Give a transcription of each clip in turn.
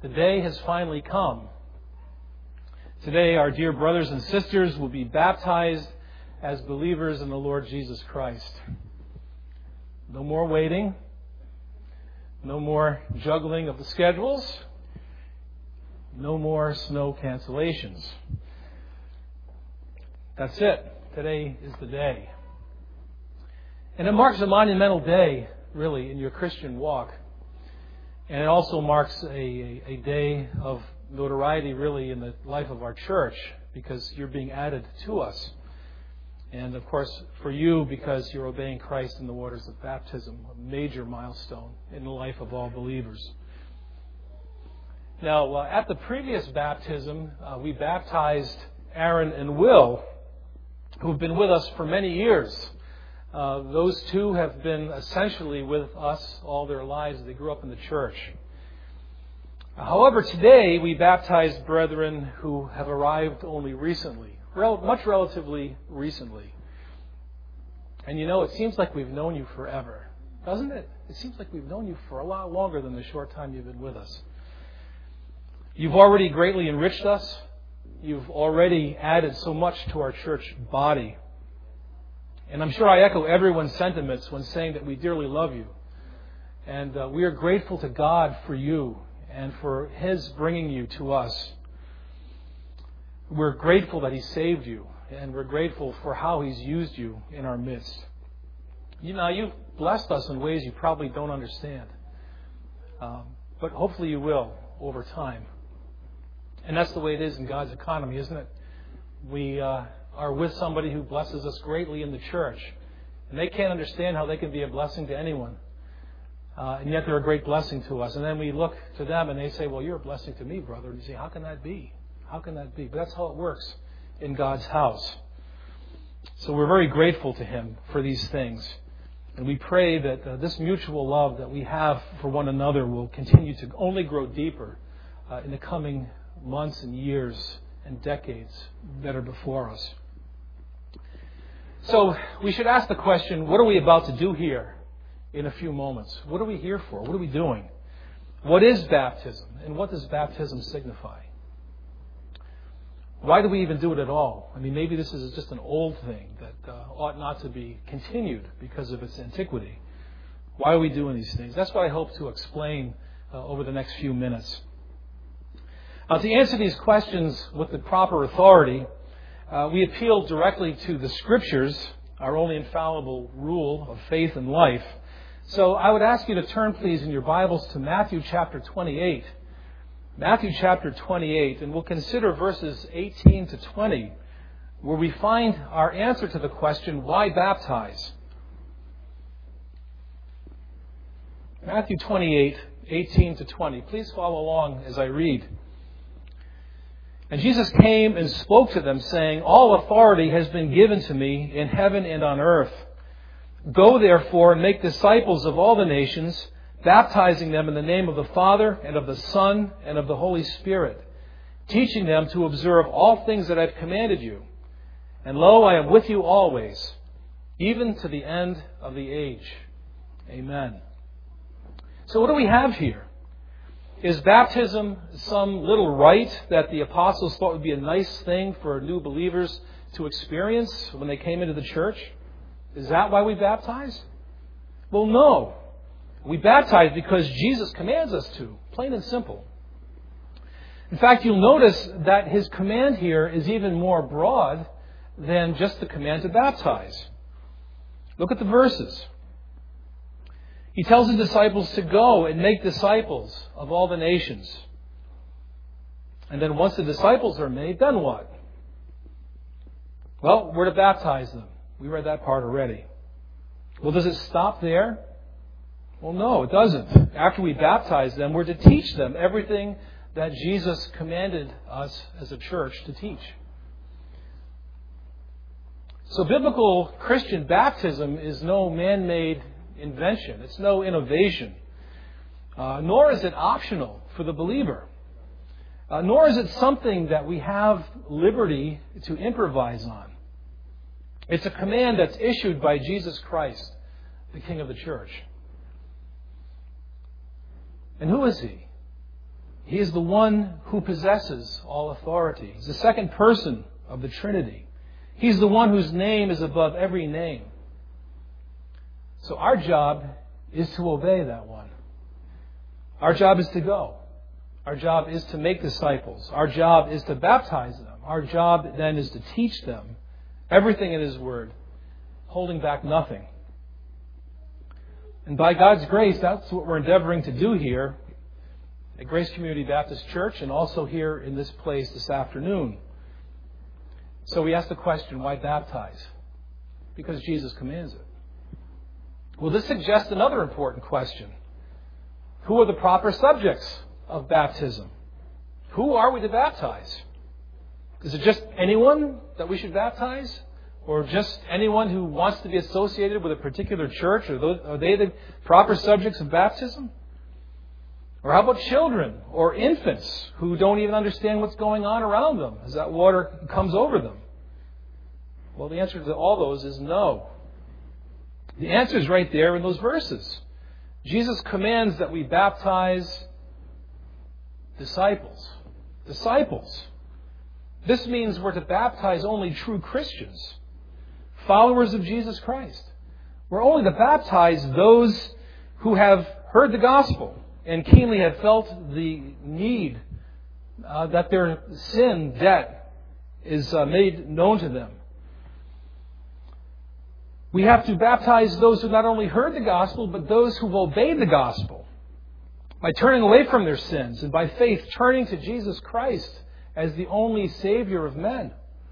The day has finally come. Today, our dear brothers and sisters will be baptized as believers in the Lord Jesus Christ. No more waiting. No more juggling of the schedules. No more snow cancellations. That's it. Today is the day. And it marks a monumental day, really, in your Christian walk. And it also marks a day of notoriety, really, in the life of our church, because you're being added to us. And, of course, for you, because you're obeying Christ in the waters of baptism, a major milestone in the life of all believers. Now, at the previous baptism, we baptized Aaron and Will, who've been with us for many years. Those two have been essentially with us all their lives. They grew up in the church. However, today we baptize brethren who have arrived only recently, relatively recently. And you know, it seems like we've known you forever, doesn't it? It seems like we've known you for a lot longer than the short time you've been with us. You've already greatly enriched us. You've already added so much to our church body. And I'm sure I echo everyone's sentiments when saying that we dearly love you. And we are grateful to God for you and for His bringing you to us. We're grateful that He saved you, and we're grateful for how He's used you in our midst. You know, you've blessed us in ways you probably don't understand. But hopefully you will over time. And that's the way it is in God's economy, isn't it? We are with somebody who blesses us greatly in the church. And they can't understand how they can be a blessing to anyone. And yet they're a great blessing to us. And then we look to them and they say, well, you're a blessing to me, brother. And you say, how can that be? How can that be? But that's how it works in God's house. So we're very grateful to Him for these things. And we pray that this mutual love that we have for one another will continue to only grow deeper in the coming months and years and decades that are before us. So we should ask the question, what are we about to do here in a few moments? What are we here for? What are we doing? What is baptism? And what does baptism signify? Why do we even do it at all? I mean, maybe this is just an old thing that ought not to be continued because of its antiquity. Why are we doing these things? That's what I hope to explain over the next few minutes. Now, to answer these questions with the proper authority, we appeal directly to the Scriptures, our only infallible rule of faith and life. So I would ask you to turn, please, in your Bibles to Matthew chapter 28. Matthew chapter 28, and we'll consider verses 18 to 20, where we find our answer to the question, why baptize? Matthew 28, 18 to 20. Please follow along as I read. And Jesus came and spoke to them, saying, all authority has been given to me in heaven and on earth. Go, therefore, and make disciples of all the nations, baptizing them in the name of the Father and of the Son and of the Holy Spirit, teaching them to observe all things that I've commanded you. And lo, I am with you always, even to the end of the age. Amen. So what do we have here? Is baptism some little rite that the apostles thought would be a nice thing for new believers to experience when they came into the church? Is that why we baptize? Well, no. We baptize because Jesus commands us to, plain and simple. In fact, you'll notice that His command here is even more broad than just the command to baptize. Look at the verses. He tells His disciples to go and make disciples of all the nations. And then once the disciples are made, then what? Well, we're to baptize them. We read that part already. Well, does it stop there? Well, no, it doesn't. After we baptize them, we're to teach them everything that Jesus commanded us as a church to teach. So biblical Christian baptism is no man-made invention. It's no innovation. Nor is it optional for the believer. Nor is it something that we have liberty to improvise on. It's a command that's issued by Jesus Christ, the King of the church. And who is He? He is the one who possesses all authority. He's the second person of the Trinity. He's the one whose name is above every name. So our job is to obey that one. Our job is to go. Our job is to make disciples. Our job is to baptize them. Our job then is to teach them everything in His Word, holding back nothing. And by God's grace, that's what we're endeavoring to do here at Grace Community Baptist Church and also here in this place this afternoon. So we ask the question, why baptize? Because Jesus commands it. Well, this suggests another important question. Who are the proper subjects of baptism? Who are we to baptize? Is it just anyone that we should baptize? Or just anyone who wants to be associated with a particular church? Are they the proper subjects of baptism? Or how about children or infants who don't even understand what's going on around them as that water comes over them? Well, the answer to all those is no. The answer is right there in those verses. Jesus commands that we baptize disciples. Disciples. This means we're to baptize only true Christians, followers of Jesus Christ. We're only to baptize those who have heard the gospel and keenly have felt the need that their sin debt is made known to them. We have to baptize those who not only heard the gospel, but those who've obeyed the gospel by turning away from their sins and by faith turning to Jesus Christ as the only Savior of men.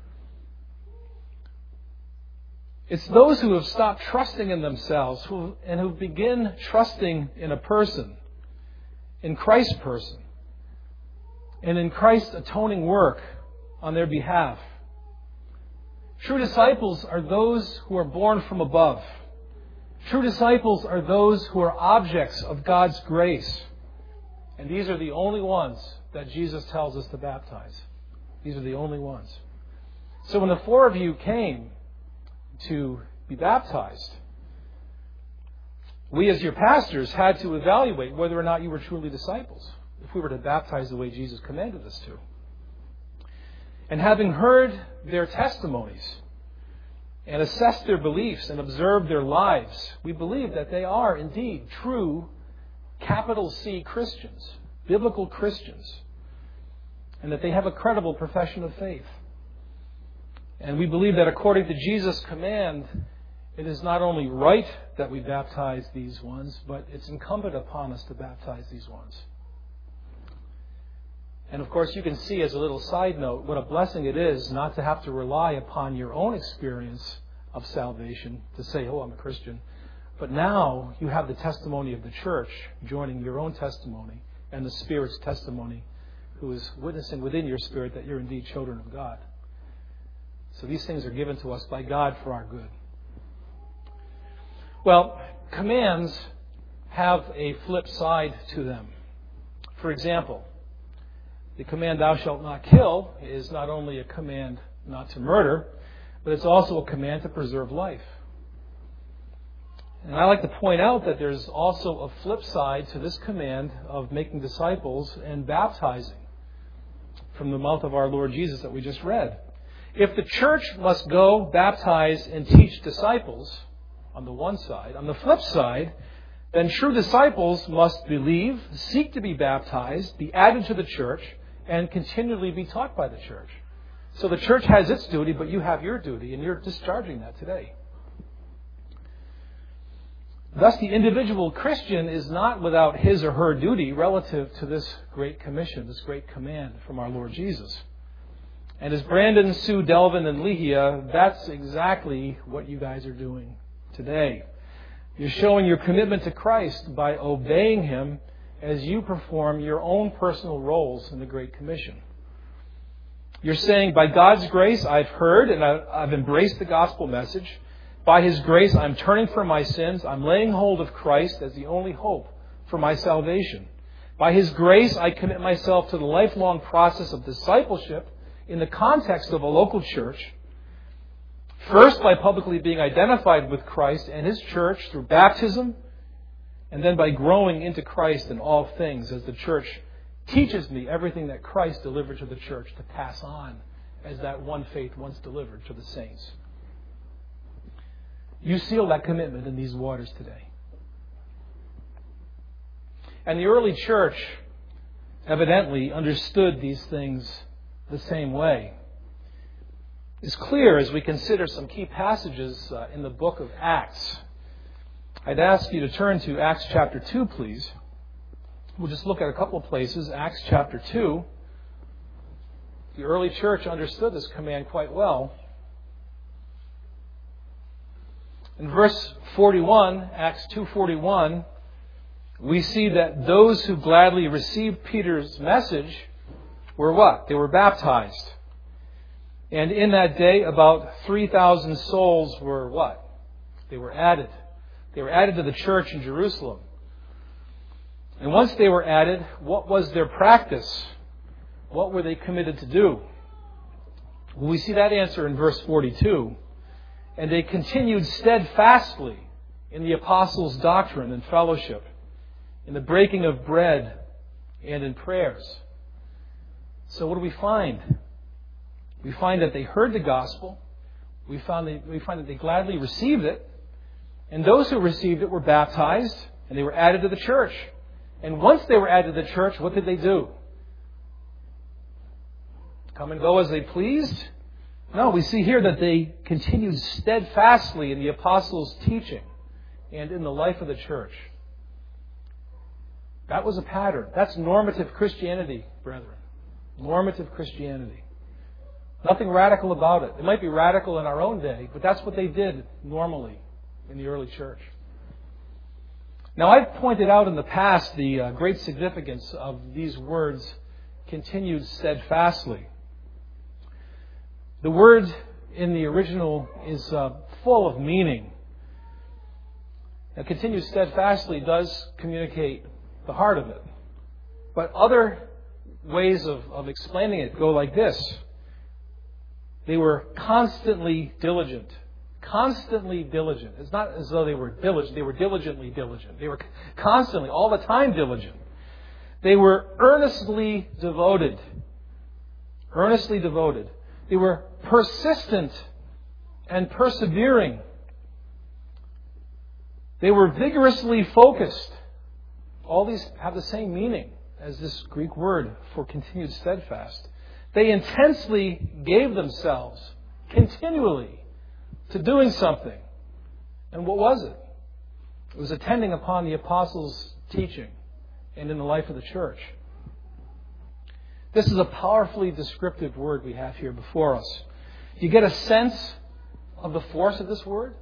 It's those who have stopped trusting in themselves and who begin trusting in a person, in Christ's person, and in Christ's atoning work on their behalf. True disciples are those who are born from above. True disciples are those who are objects of God's grace. And these are the only ones that Jesus tells us to baptize. These are the only ones. So when the four of you came to be baptized, we as your pastors had to evaluate whether or not you were truly disciples, if we were to baptize the way Jesus commanded us to. And having heard their testimonies and assessed their beliefs and observed their lives, we believe that they are indeed true, capital C Christians, biblical Christians, and that they have a credible profession of faith. And we believe that according to Jesus' command, it is not only right that we baptize these ones, but it's incumbent upon us to baptize these ones. And of course, you can see as a little side note what a blessing it is not to have to rely upon your own experience of salvation to say, oh, I'm a Christian. But now you have the testimony of the church joining your own testimony and the Spirit's testimony, who is witnessing within your spirit that you're indeed children of God. So these things are given to us by God for our good. Well, commands have a flip side to them. For example, the command, thou shalt not kill, is not only a command not to murder, but it's also a command to preserve life. And I like to point out that there's also a flip side to this command of making disciples and baptizing from the mouth of our Lord Jesus that we just read. If the church must go, baptize, and teach disciples on the one side, on the flip side, then true disciples must believe, seek to be baptized, be added to the church, and continually be taught by the church. So the church has its duty, but you have your duty, and you're discharging that today. Thus, the individual Christian is not without his or her duty relative to this great commission, this great command from our Lord Jesus. And as Brandon, Sue, Delvin, and Lehia, that's exactly what you guys are doing today. You're showing your commitment to Christ by obeying Him as you perform your own personal roles in the Great Commission. You're saying, by God's grace, I've heard and I've embraced the gospel message. By His grace, I'm turning from my sins. I'm laying hold of Christ as the only hope for my salvation. By His grace, I commit myself to the lifelong process of discipleship in the context of a local church. First, by publicly being identified with Christ and His church through baptism, and then by growing into Christ in all things as the church teaches me everything that Christ delivered to the church to pass on as that one faith once delivered to the saints. You seal that commitment in these waters today. And the early church evidently understood these things the same way. It's clear as we consider some key passages in the book of Acts. I'd ask you to turn to Acts chapter 2, please. We'll just look at a couple of places. Acts chapter 2. The early church understood this command quite well. In verse 41, Acts 2:41, we see that those who gladly received Peter's message were what? They were baptized. And in that day, about 3,000 souls were what? They were added. They were added to the church in Jerusalem. And once they were added, what was their practice? What were they committed to do? Well, we see that answer in verse 42. And they continued steadfastly in the apostles' doctrine and fellowship, in the breaking of bread and in prayers. So what do we find? We find that they heard the gospel. We find that they gladly received it. And those who received it were baptized and they were added to the church. And once they were added to the church, what did they do? Come and go as they pleased? No, we see here that they continued steadfastly in the apostles' teaching and in the life of the church. That was a pattern. That's normative Christianity, brethren. Normative Christianity. Nothing radical about it. It might be radical in our own day, but that's what they did normally in the early church. Now, I've pointed out in the past the great significance of these words, continued steadfastly. The word in the original is full of meaning. Now, continued steadfastly does communicate the heart of it. But other ways of explaining it go like this. They were constantly diligent. Constantly diligent. It's not as though they were diligent. They were diligently diligent. They were constantly, all the time diligent. They were earnestly devoted. Earnestly devoted. They were persistent and persevering. They were vigorously focused. All these have the same meaning as this Greek word for continued steadfast. They intensely gave themselves continually to doing something. And what was it? It was attending upon the apostles' teaching and in the life of the church. This is a powerfully descriptive word we have here before us. Do you get a sense of the force of this word?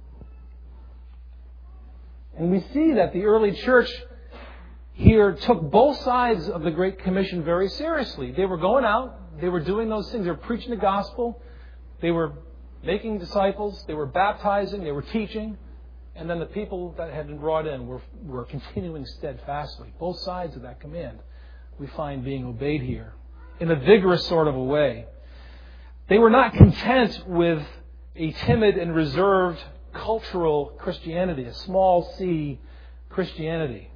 And we see that the early church here took both sides of the Great Commission very seriously. They were going out, they were doing those things, they were preaching the gospel, they were making disciples, they were baptizing, they were teaching, and then the people that had been brought in were continuing steadfastly. Both sides of that command we find being obeyed here in a vigorous sort of a way. They were not content with a timid and reserved cultural Christianity, a small c Christianity.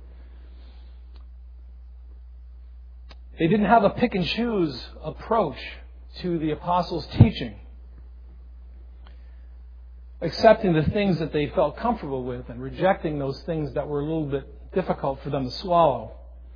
They didn't have a pick and choose approach to the apostles' teaching, accepting the things that they felt comfortable with and rejecting those things that were a little bit difficult for them to swallow.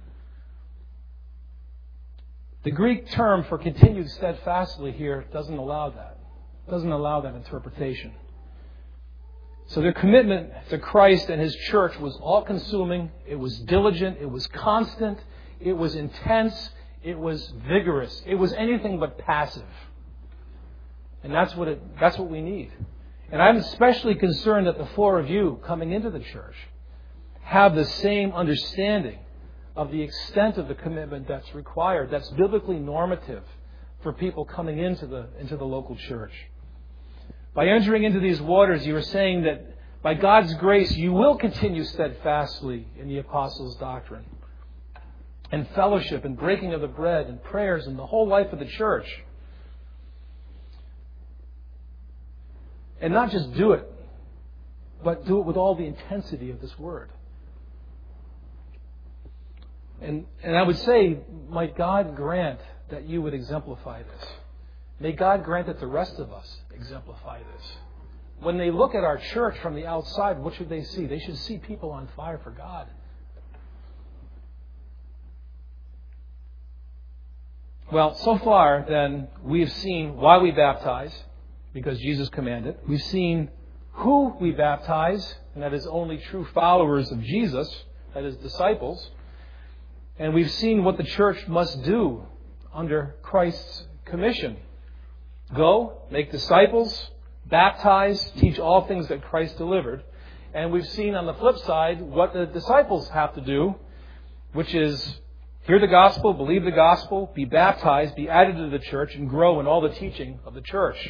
The Greek term for continued steadfastly here doesn't allow that. Doesn't allow that interpretation. So their commitment to Christ and His church was all-consuming. It was diligent. It was constant. It was intense. It was vigorous. It was anything but passive. And that's what we need. And I'm especially concerned that the four of you coming into the church have the same understanding of the extent of the commitment that's required, that's biblically normative for people coming into the local church. By entering into these waters, you are saying that by God's grace, you will continue steadfastly in the apostles' doctrine and fellowship and breaking of the bread and prayers and the whole life of the church. And not just do it, but do it with all the intensity of this word. And I would say, might God grant that you would exemplify this. May God grant that the rest of us exemplify this. When they look at our church from the outside, what should they see? They should see people on fire for God. Well, so far, then, we have seen why we baptize, because Jesus commanded. We've seen who we baptize, and that is only true followers of Jesus, that is, disciples. And we've seen what the church must do under Christ's commission. Go, make disciples, baptize, teach all things that Christ delivered. And we've seen on the flip side what the disciples have to do, which is hear the gospel, believe the gospel, be baptized, be added to the church, and grow in all the teaching of the church.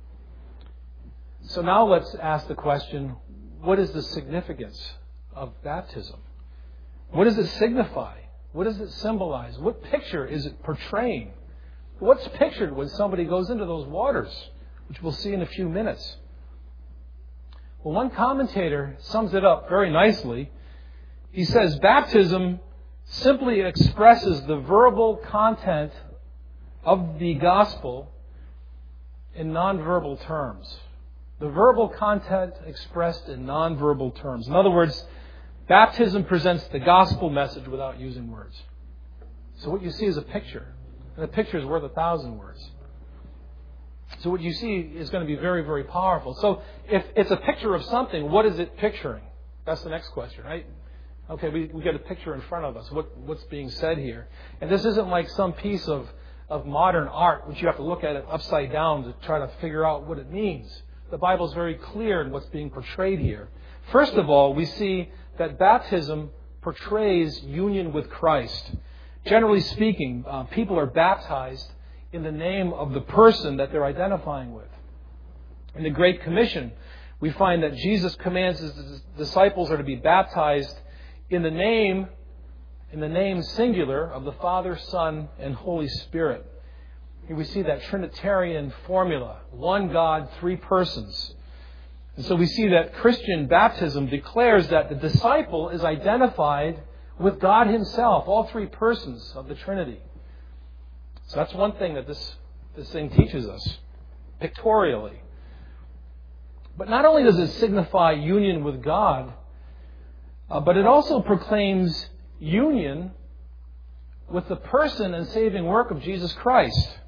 So now let's ask the question, what is the significance of baptism? What does it signify? What does it symbolize? What picture is it portraying? What's pictured when somebody goes into those waters, which we'll see in a few minutes? Well, one commentator sums it up very nicely. He says, baptism simply expresses the verbal content of the gospel in nonverbal terms. The verbal content expressed in nonverbal terms. In other words, baptism presents the gospel message without using words. So what you see is a picture. And a picture is worth 1,000 words. So what you see is going to be very, very powerful. So if it's a picture of something, what is it picturing? That's the next question, right? Okay, we get a picture in front of us. What's being said here? And this isn't like some piece of modern art, which you have to look at it upside down to try to figure out what it means. The Bible is very clear in what's being portrayed here. First of all, we see that baptism portrays union with Christ. Generally speaking, people are baptized in the name of the person that they're identifying with. In the Great Commission, we find that Jesus commands his disciples are to be baptized in the name singular of the Father, Son, and Holy Spirit. Here we see that Trinitarian formula, one God, three persons. And so we see that Christian baptism declares that the disciple is identified with God himself, all three persons of the Trinity. So that's one thing that this thing teaches us, pictorially. But not only does it signify union with God, but it also proclaims union with the person and saving work of Jesus Christ.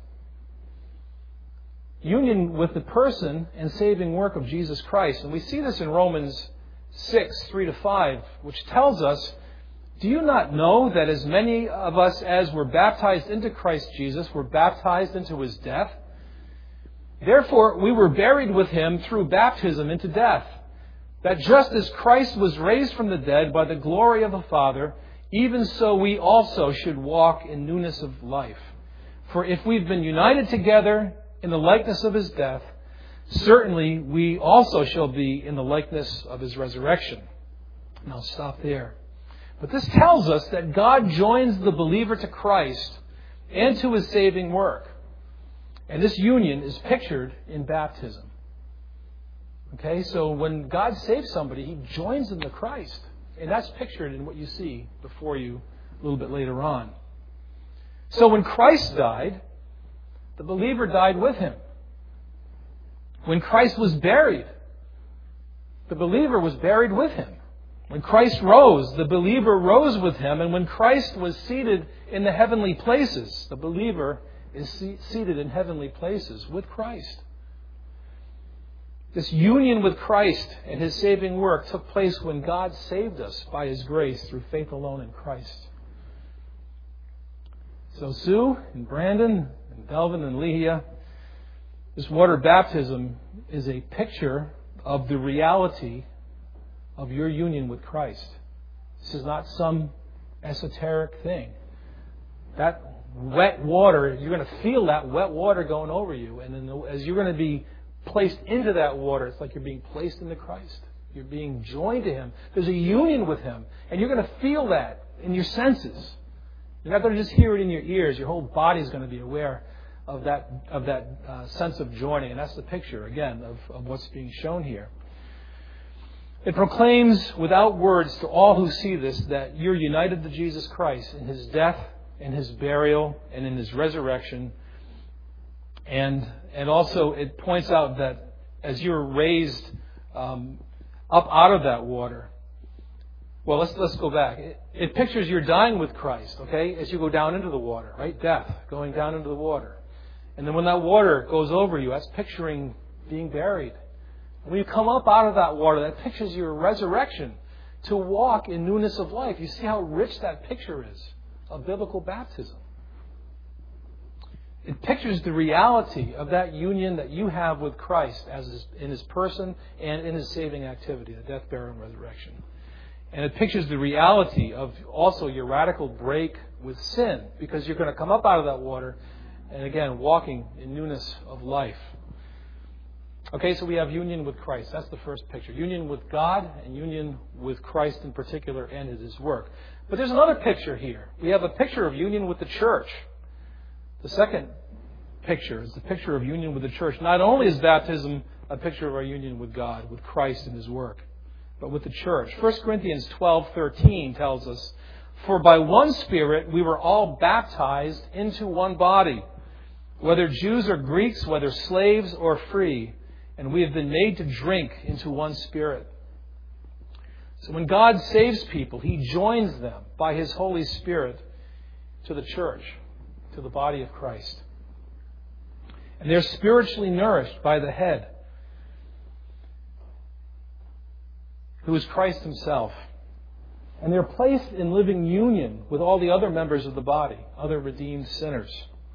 Union with the person and saving work of Jesus Christ. And we see this in Romans 6, 3-5, which tells us, do you not know that as many of us as were baptized into Christ Jesus were baptized into his death? Therefore, we were buried with him through baptism into death, that just as Christ was raised from the dead by the glory of the Father, even so we also should walk in newness of life. For if we've been united together in the likeness of his death, certainly we also shall be in the likeness of his resurrection. And I'll stop there. But this tells us that God joins the believer to Christ and to his saving work. And this union is pictured in baptism. Okay, so when God saves somebody, he joins them to Christ. And that's pictured in what you see before you a little bit later on. So when Christ died, the believer died with him. When Christ was buried, the believer was buried with him. When Christ rose, the believer rose with him. And when Christ was seated in the heavenly places, the believer is seated in heavenly places with Christ. This union with Christ and his saving work took place when God saved us by his grace through faith alone in Christ. So Sue and Brandon and Delvin and Lehia, this water baptism is a picture of the reality of your union with Christ. This is not some esoteric thing. That wet water, you're going to feel that wet water going over you. And then as you're going to be placed into that water, it's like you're being placed into Christ. You're being joined to him. There's a union with him. And you're going to feel that in your senses. You're not going to just hear it in your ears. Your whole body is going to be aware of that sense of joining. And that's the picture, again, of what's being shown here. It proclaims without words to all who see this that you're united to Jesus Christ in His death, in His burial, and in His resurrection. And also it points out that as you're raised up out of that water, well, let's go back. It pictures you're dying with Christ, okay, as you go down into the water, right? Death, going down into the water. And then when that water goes over you, that's picturing being buried. When you come up out of that water, that pictures your resurrection to walk in newness of life. You see how rich that picture is of biblical baptism. It pictures the reality of that union that you have with Christ in His person and in His saving activity, the death, burial, and resurrection. And it pictures the reality of also your radical break with sin, because you're going to come up out of that water and again walking in newness of life. Okay, so we have union with Christ. That's the first picture. Union with God and union with Christ in particular and His work. But there's another picture here. We have a picture of union with the church. The second picture is the picture of union with the church. Not only is baptism a picture of our union with God, with Christ and His work, but with the church. 1 Corinthians 12:13 tells us, "For by one Spirit we were all baptized into one body, whether Jews or Greeks, whether slaves or free, and we have been made to drink into one Spirit." So when God saves people, He joins them by His Holy Spirit to the church, to the body of Christ. And they're spiritually nourished by the head, who is Christ Himself. And they're placed in living union with all the other members of the body, other redeemed sinners.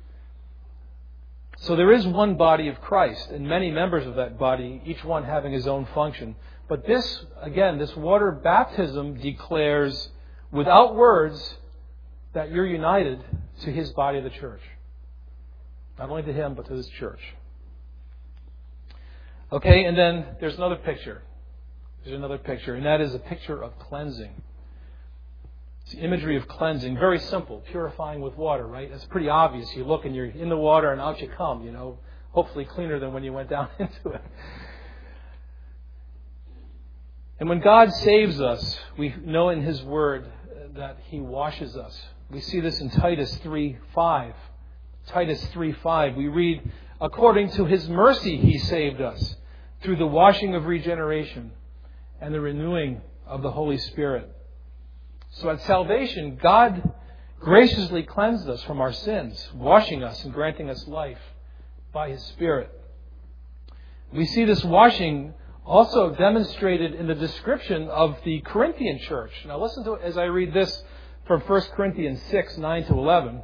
So there is one body of Christ and many members of that body, each one having his own function. But this, again, this water baptism declares without words that you're united to His body, the church. Not only to Him, but to His church. Okay, and then there's another picture. There's another picture, and that is a picture of cleansing. It's the imagery of cleansing. Very simple. Purifying with water, right? It's pretty obvious. You look and you're in the water and out you come, hopefully cleaner than when you went down into it. And when God saves us, we know in His Word that He washes us. We see this in Titus 3:5. Titus 3:5, we read, "According to His mercy He saved us, through the washing of regeneration and the renewing of the Holy Spirit." So at salvation, God graciously cleansed us from our sins, washing us and granting us life by His Spirit. We see this washing also demonstrated in the description of the Corinthian church. Now listen to it as I read this from 1 Corinthians 6:9-11.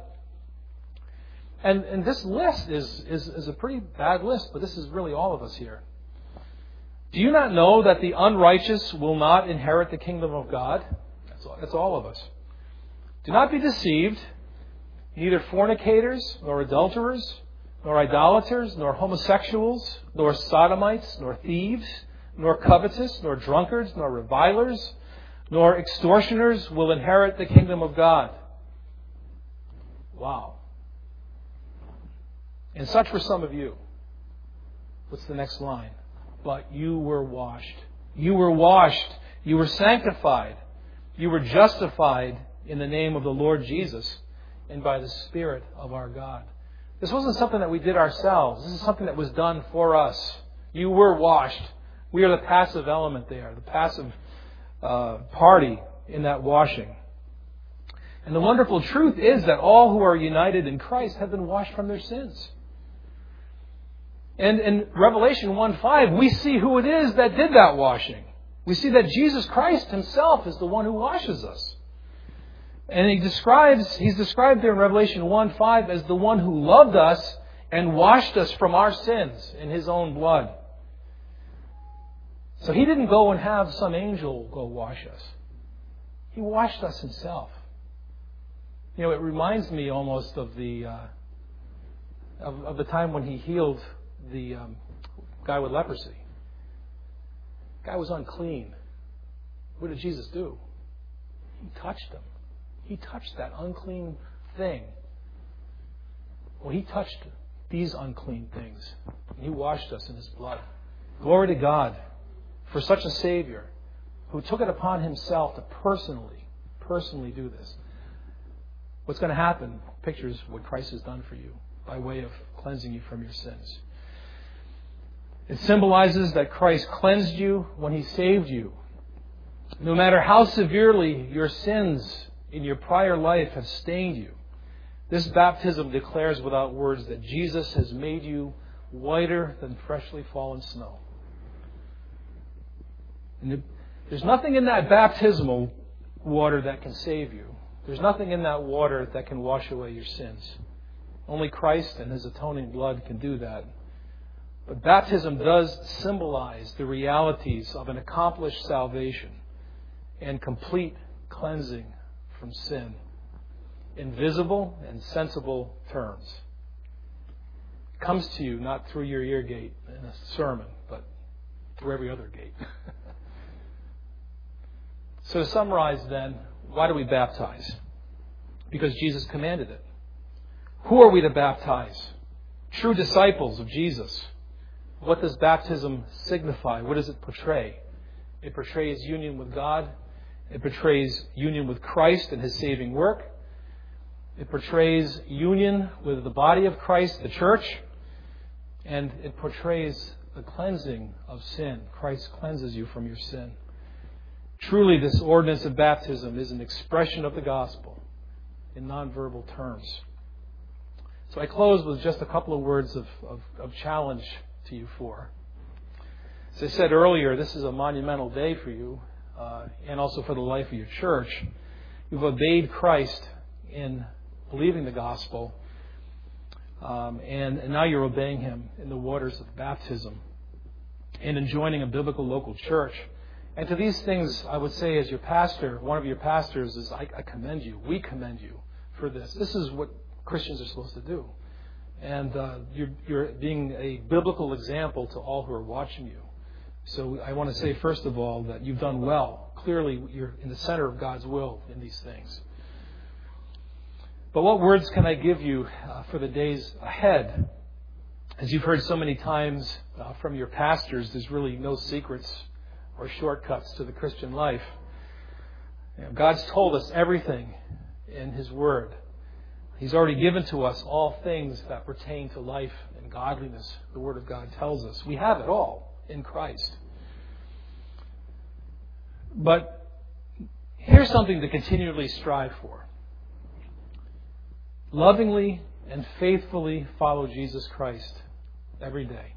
And this list is a pretty bad list, but this is really all of us here. "Do you not know that the unrighteous will not inherit the kingdom of God?" That's all of us. "Do not be deceived. Neither fornicators, nor adulterers, nor idolaters, nor homosexuals, nor sodomites, nor thieves, nor covetous, nor drunkards, nor revilers, nor extortioners will inherit the kingdom of God." Wow. And such were some of you. What's the next line? "But you were washed." You were washed. You were sanctified. You were justified in the name of the Lord Jesus and by the Spirit of our God. This wasn't something that we did ourselves. This is something that was done for us. You were washed. We are the passive element there, the passive party in that washing. And the wonderful truth is that all who are united in Christ have been washed from their sins. And in Revelation 1:5, we see who it is that did that washing. We see that Jesus Christ Himself is the one who washes us. And He's described there in Revelation 1:5 as the one who loved us and washed us from our sins in His own blood. So He didn't go and have some angel go wash us. He washed us Himself. It reminds me almost of the time when He healed the guy with leprosy. The guy was unclean. What did Jesus do? He touched him. He touched that unclean thing. Well, He touched these unclean things. He washed us in His blood. Glory to God for such a Savior who took it upon himself to personally do this. What's going to happen pictures what Christ has done for you by way of cleansing you from your sins. It symbolizes that Christ cleansed you when He saved you. No matter how severely your sins in your prior life have stained you, this baptism declares without words that Jesus has made you whiter than freshly fallen snow. And there's nothing in that baptismal water that can save you. There's nothing in that water that can wash away your sins. Only Christ and His atoning blood can do that. But baptism does symbolize the realities of an accomplished salvation and complete cleansing from sin in visible and sensible terms. It comes to you not through your ear gate in a sermon, but through every other gate. So to summarize then, why do we baptize? Because Jesus commanded it. Who are we to baptize? True disciples of Jesus. What does baptism signify? What does it portray? It portrays union with God. It portrays union with Christ and His saving work. It portrays union with the body of Christ, the church. And it portrays the cleansing of sin. Christ cleanses you from your sin. Truly, this ordinance of baptism is an expression of the gospel in nonverbal terms. So I close with just a couple of words of challenge to you four. As I said earlier, this is a monumental day for you and also for the life of your church. You've obeyed Christ in believing the gospel, and now you're obeying Him in the waters of baptism and in joining a biblical local church. And to these things, I would say as your pastor, one of your pastors, is I commend you. We commend you for this. This is what Christians are supposed to do. And you're being a biblical example to all who are watching you. So I want to say, first of all, that you've done well. Clearly, you're in the center of God's will in these things. But what words can I give you for the days ahead? As you've heard so many times from your pastors, there's really no secrets or shortcuts to the Christian life. God's told us everything in His Word. He's already given to us all things that pertain to life and godliness. The Word of God tells us. We have it all in Christ. But here's something to continually strive for. Lovingly and faithfully follow Jesus Christ every day.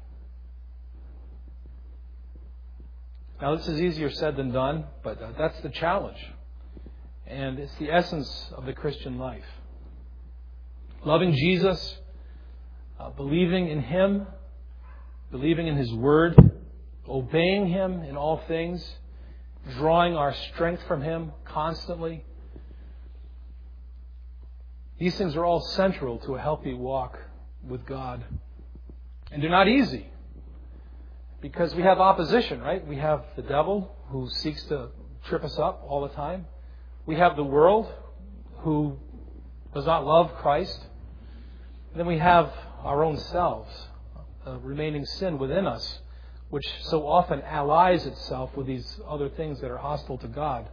Now, this is easier said than done, but that's the challenge. And it's the essence of the Christian life. Loving Jesus, believing in Him, believing in His Word, obeying Him in all things, drawing our strength from Him constantly. These things are all central to a healthy walk with God. And they're not easy. Because we have opposition, right? We have the devil who seeks to trip us up all the time. We have the world who does not love Christ. And then we have our own selves, the remaining sin within us, which so often allies itself with these other things that are hostile to God.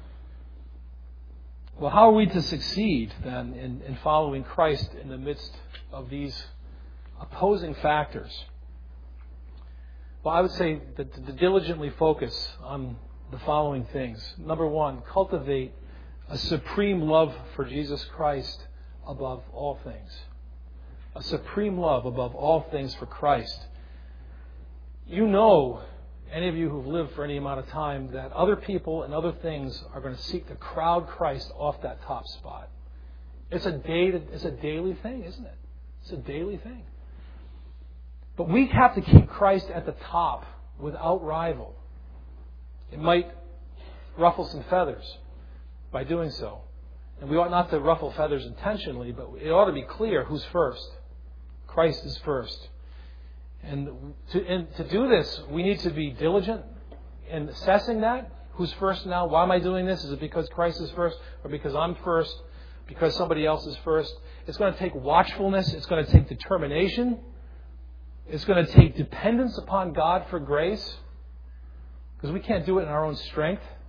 Well, how are we to succeed then in following Christ in the midst of these opposing factors? Well, I would say that to diligently focus on the following things. Number one, cultivate a supreme love for Jesus Christ above all things. A supreme love above all things for Christ. You know, any of you who've lived for any amount of time, that other people and other things are going to seek to crowd Christ off that top spot. It's a daily thing, isn't it? It's a daily thing. But we have to keep Christ at the top without rival. It might ruffle some feathers by doing so. And we ought not to ruffle feathers intentionally, but it ought to be clear who's first. Christ is first. And to do this, we need to be diligent in assessing that. Who's first now? Why am I doing this? Is it because Christ is first? Or because I'm first? Because somebody else is first? It's going to take watchfulness. It's going to take determination. It's going to take dependence upon God for grace. Because we can't do it in our own strength.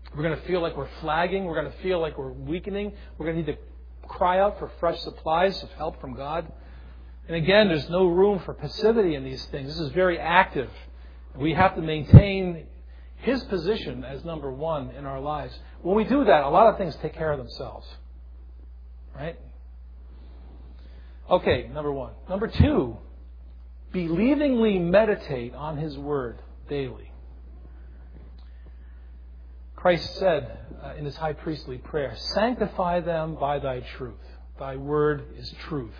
We're going to feel like we're flagging. We're going to feel like we're weakening. We're going to need to cry out for fresh supplies of help from God. And again, there's no room for passivity in these things. This is very active. We have to maintain His position as number one in our lives. When we do that, a lot of things take care of themselves. Right? Okay, number one. Number two, believingly meditate on His Word daily. Christ said in His high priestly prayer, "Sanctify them by Thy truth. Thy Word is truth."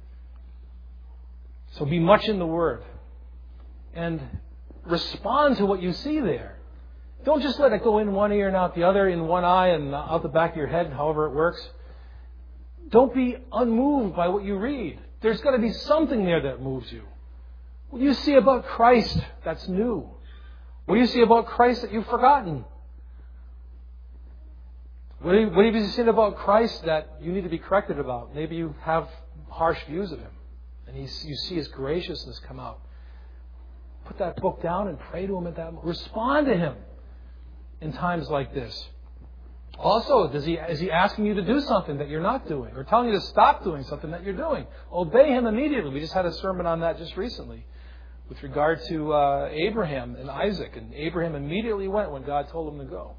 So be much in the Word. And respond to what you see there. Don't just let it go in one ear and out the other, in one eye and out the back of your head, however it works. Don't be unmoved by what you read. There's got to be something there that moves you. What do you see about Christ that's new? What do you see about Christ that you've forgotten? What have you seen about Christ that you need to be corrected about? Maybe you have harsh views of Him. And you see His graciousness come out. Put that book down and pray to Him at that moment. Respond to Him in times like this. Also, is He asking you to do something that you're not doing? Or telling you to stop doing something that you're doing? Obey Him immediately. We just had a sermon on that just recently with regard to Abraham and Isaac. And Abraham immediately went when God told him to go.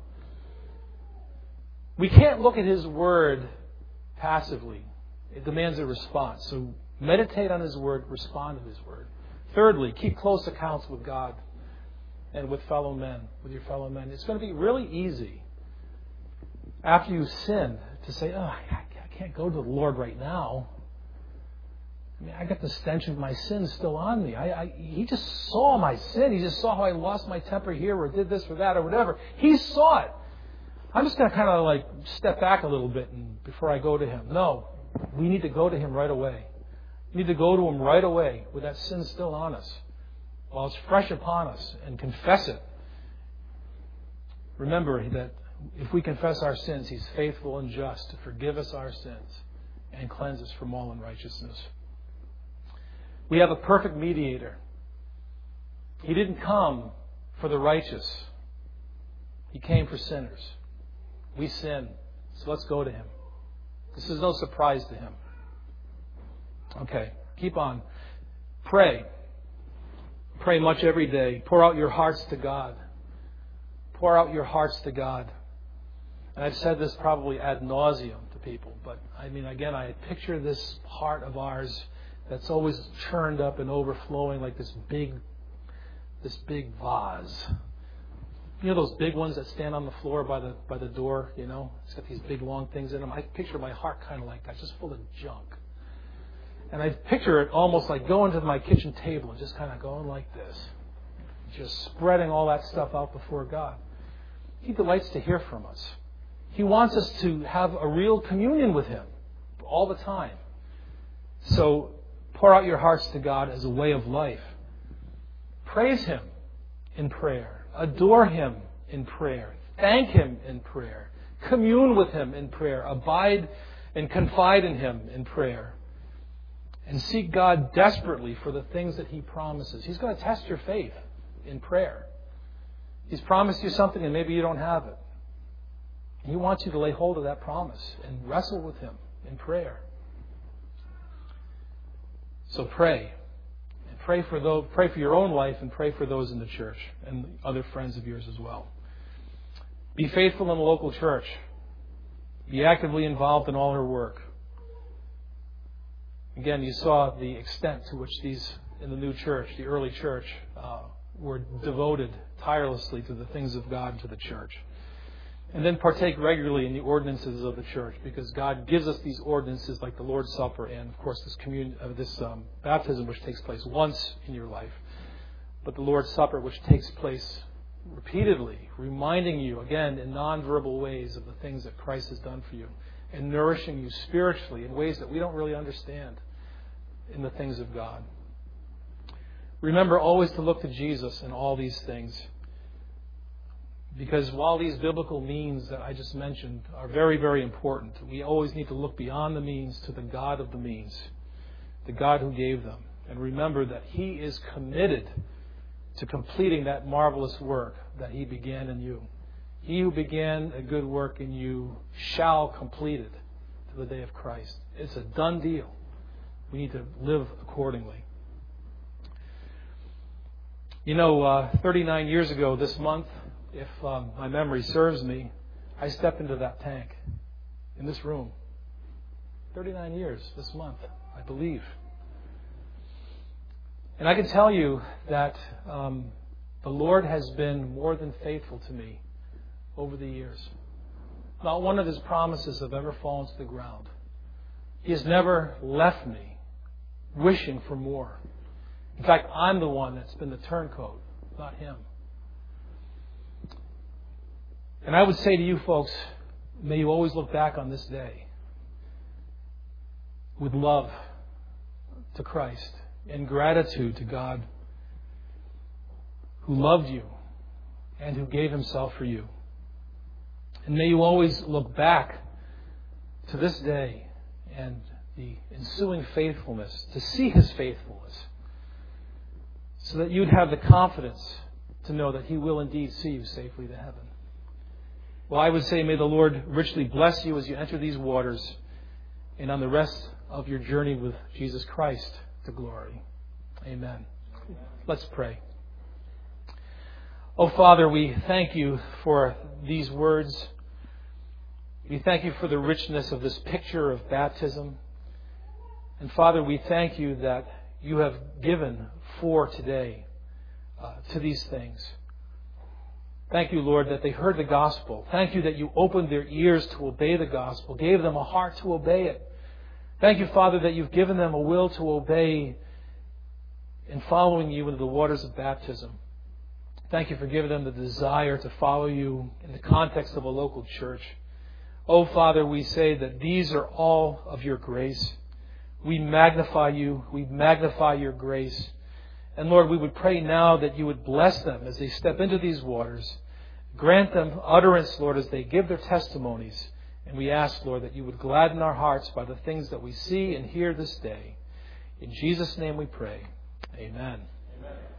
We can't look at His Word passively. It demands a response. So meditate on His Word, respond to His Word. Thirdly, keep close accounts with God and with fellow men, with your fellow men. It's going to be really easy after you've sinned to say, "Oh, I can't go to the Lord right now. I mean, I got the stench of my sin still on me. He just saw my sin. He just saw how I lost my temper here or did this or that or whatever. He saw it. I'm just going to kind of like step back a little bit before I go to Him." No, we need to go to Him right away. We need to go to Him right away with that sin still on us, while it's fresh upon us, and confess it. Remember that if we confess our sins, He's faithful and just to forgive us our sins and cleanse us from all unrighteousness. We have a perfect mediator. He didn't come for the righteous. He came for sinners. We sin, so let's go to Him. This is no surprise to Him. Okay, keep on. Pray. Pray much every day. Pour out your hearts to God. Pour out your hearts to God. And I've said this probably ad nauseum to people, but I mean, again, I picture this heart of ours that's always churned up and overflowing like this big vase. You know those big ones that stand on the floor by the door, you know? It's got these big long things in them. I picture my heart kind of like that, just full of junk. And I picture it almost like going to my kitchen table and just kind of going like this. Just spreading all that stuff out before God. He delights to hear from us. He wants us to have a real communion with Him all the time. So pour out your hearts to God as a way of life. Praise Him in prayer. Adore Him in prayer. Thank Him in prayer. Commune with Him in prayer. Abide and confide in Him in prayer. And seek God desperately for the things that He promises. He's going to test your faith in prayer. He's promised you something and maybe you don't have it. He wants you to lay hold of that promise and wrestle with Him in prayer. So pray. And pray for your own life and pray for those in the church and other friends of yours as well. Be faithful in the local church. Be actively involved in all her work. Again, you saw the extent to which these in the new church, the early church, were devoted tirelessly to the things of God and to the church. And then partake regularly in the ordinances of the church, because God gives us these ordinances like the Lord's Supper and, of course, this baptism which takes place once in your life. But the Lord's Supper which takes place repeatedly, reminding you, again, in nonverbal ways of the things that Christ has done for you and nourishing you spiritually in ways that we don't really understand in the things of God. Remember always to look to Jesus in all these things. Because while these biblical means that I just mentioned are very, very important, we always need to look beyond the means to the God of the means, the God who gave them. And remember that He is committed to completing that marvelous work that He began in you. He who began a good work in you shall complete it to the day of Christ. It's a done deal. We need to live accordingly. 39 years ago this month, if my memory serves me, I stepped into that tank in this room. 39 years this month, I believe. And I can tell you that the Lord has been more than faithful to me over the years. Not one of His promises have ever fallen to the ground. He has never left me wishing for more. In fact, I'm the one that's been the turncoat, not Him. And I would say to you folks, may you always look back on this day with love to Christ and gratitude to God who loved you and who gave Himself for you. And may you always look back to this day and the ensuing faithfulness, to see His faithfulness, so that you'd have the confidence to know that He will indeed see you safely to heaven. Well, I would say may the Lord richly bless you as you enter these waters and on the rest of your journey with Jesus Christ to glory. Amen. Let's pray. Oh, Father, we thank You for these words. We thank You for the richness of this picture of baptism. And Father, we thank You that You have given for today to these things. Thank You, Lord, that they heard the gospel. Thank You that You opened their ears to obey the gospel, gave them a heart to obey it. Thank You, Father, that You've given them a will to obey in following You into the waters of baptism. Thank You for giving them the desire to follow You in the context of a local church. Oh, Father, we say that these are all of Your grace. We magnify You. We magnify Your grace. And Lord, we would pray now that You would bless them as they step into these waters. Grant them utterance, Lord, as they give their testimonies. And we ask, Lord, that You would gladden our hearts by the things that we see and hear this day. In Jesus' name we pray. Amen. Amen.